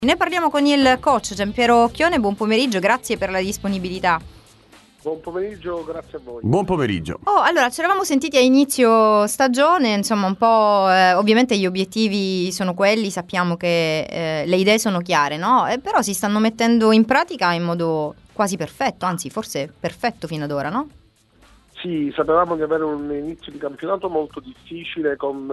Ne parliamo con il coach Giampiero Occhione. Buon pomeriggio, grazie per la disponibilità. Buon pomeriggio, grazie a voi. Buon pomeriggio. Allora, ci eravamo sentiti a inizio stagione, insomma un po', ovviamente gli obiettivi sono quelli, sappiamo che le idee sono chiare, no? Però si stanno mettendo in pratica in modo quasi perfetto, anzi forse perfetto fino ad ora, no? Sì, sapevamo di avere un inizio di campionato molto difficile con,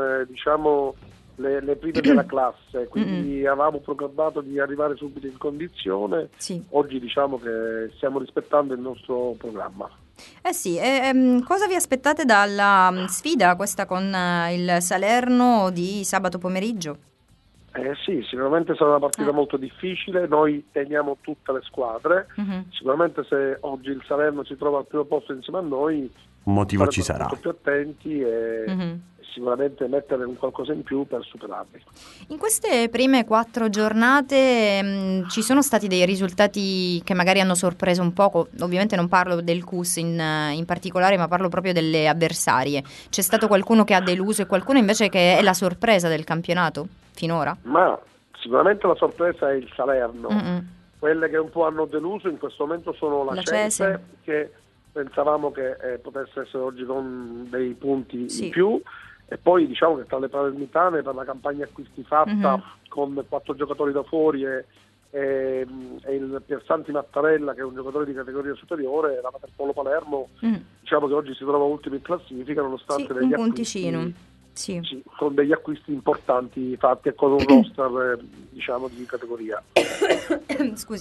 le prime della classe, quindi avevamo programmato di arrivare subito in condizione. Sì. Oggi diciamo che stiamo rispettando il nostro programma. Cosa vi aspettate dalla sfida questa con il Salerno di sabato pomeriggio? Sì, sicuramente sarà una partita molto difficile, noi teniamo tutte le squadre, sicuramente se oggi il Salerno si trova al primo posto insieme a noi, Un motivo ci sarà. Molto più attenti e sicuramente mettere un qualcosa in più per superarli. In queste prime 4 giornate ci sono stati dei risultati che magari hanno sorpreso un poco, ovviamente non parlo del CUS in particolare, ma parlo proprio delle avversarie. C'è stato qualcuno che ha deluso e qualcuno invece che è la sorpresa del campionato finora? Ma sicuramente la sorpresa è il Salerno. Quelle che un po' hanno deluso in questo momento sono la Cese, che pensavamo che potesse essere oggi con dei punti in più, e poi diciamo che tra le palermitane, per la campagna acquisti fatta con 4 giocatori da fuori e il Piersanti Mattarella, che è un giocatore di categoria superiore, la Waterpolo Palermo diciamo che oggi si trova ultimo in classifica nonostante degli un acquisti, punticino. Sì, con degli acquisti importanti fatti e con un roster diciamo di categoria. Scusi.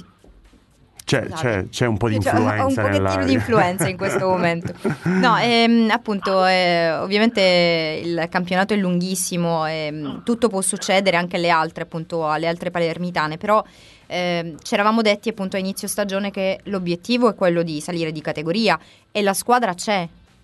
C'è un po' di influenza Ho un pochettino nell'aria. di influenza in questo momento. No, appunto, ovviamente il campionato è lunghissimo, tutto può succedere anche alle altre palermitane, però ci eravamo detti appunto a inizio stagione che l'obiettivo è quello di salire di categoria e la squadra c'è.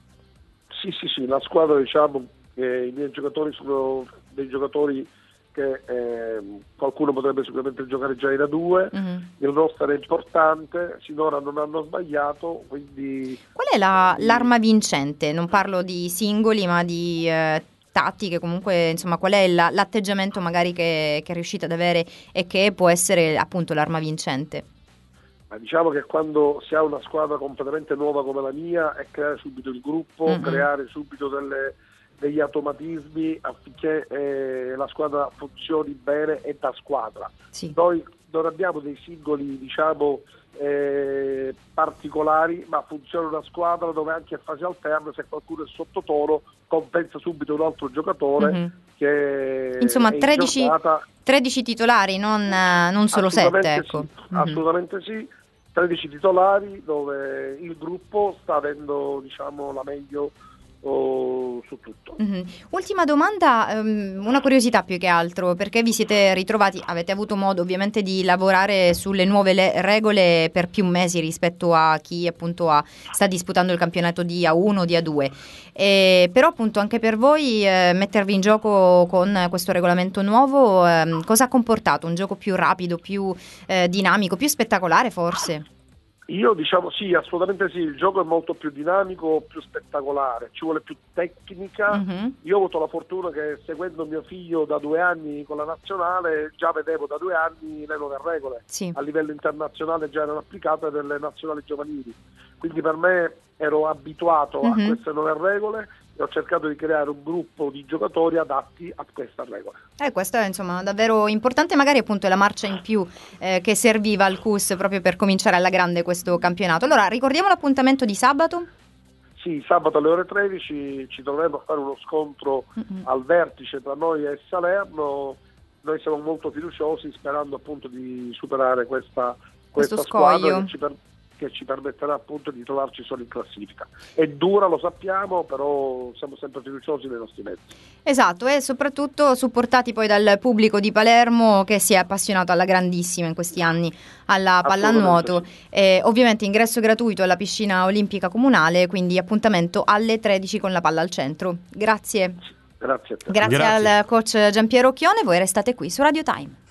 Sì, la squadra, diciamo che i miei giocatori sono dei giocatori che qualcuno potrebbe sicuramente giocare già in A2, il roster è importante, sinora non hanno sbagliato, quindi... Qual è l'arma vincente? Non parlo di singoli ma di tattiche, comunque insomma qual è l'atteggiamento magari che riuscite ad avere e che può essere appunto l'arma vincente? Diciamo che quando si ha una squadra completamente nuova come la mia è creare subito il gruppo, creare subito degli automatismi affinché la squadra funzioni bene e da squadra. Noi non abbiamo dei singoli diciamo particolari, ma funziona una squadra dove anche a fase alterna, se qualcuno è sottotono, compensa subito un altro giocatore che insomma è 13 titolari, non solo 7, ecco. Sì, assolutamente sì, 13 titolari dove il gruppo sta avendo diciamo la meglio su tutto. Ultima domanda, una curiosità più che altro, perché vi siete ritrovati, avete avuto modo ovviamente di lavorare sulle nuove regole per più mesi rispetto a chi appunto sta disputando il campionato di A1 di A2, però appunto anche per voi mettervi in gioco con questo regolamento nuovo cosa ha comportato? Un gioco più rapido, più dinamico, più spettacolare forse? Io diciamo sì, assolutamente sì, il gioco è molto più dinamico, più spettacolare, ci vuole più tecnica. Io ho avuto la fortuna che seguendo mio figlio da 2 anni con la nazionale già vedevo da 2 anni le nuove regole, a livello internazionale già erano applicate delle nazionali giovanili, quindi per me ero abituato a queste nuove regole e ho cercato di creare un gruppo di giocatori adatti a questa regola. Questo è insomma davvero importante, magari appunto è la marcia in più che serviva al CUS proprio per cominciare alla grande questo campionato. Allora ricordiamo l'appuntamento di sabato? Sì, sabato alle ore 13 ci troveremo a fare uno scontro al vertice tra noi e Salerno. Noi siamo molto fiduciosi sperando appunto di superare questa squadra che ci permetterà appunto di trovarci solo in classifica. È dura, lo sappiamo, però siamo sempre fiduciosi nei nostri mezzi. Esatto, e soprattutto supportati poi dal pubblico di Palermo che si è appassionato alla grandissima in questi anni alla pallanuoto. Sì. Ovviamente ingresso gratuito alla piscina olimpica comunale, quindi appuntamento alle 13 con la palla al centro. Grazie. Grazie a te. Grazie al coach Giampiero Occhione, voi restate qui su Radio Time.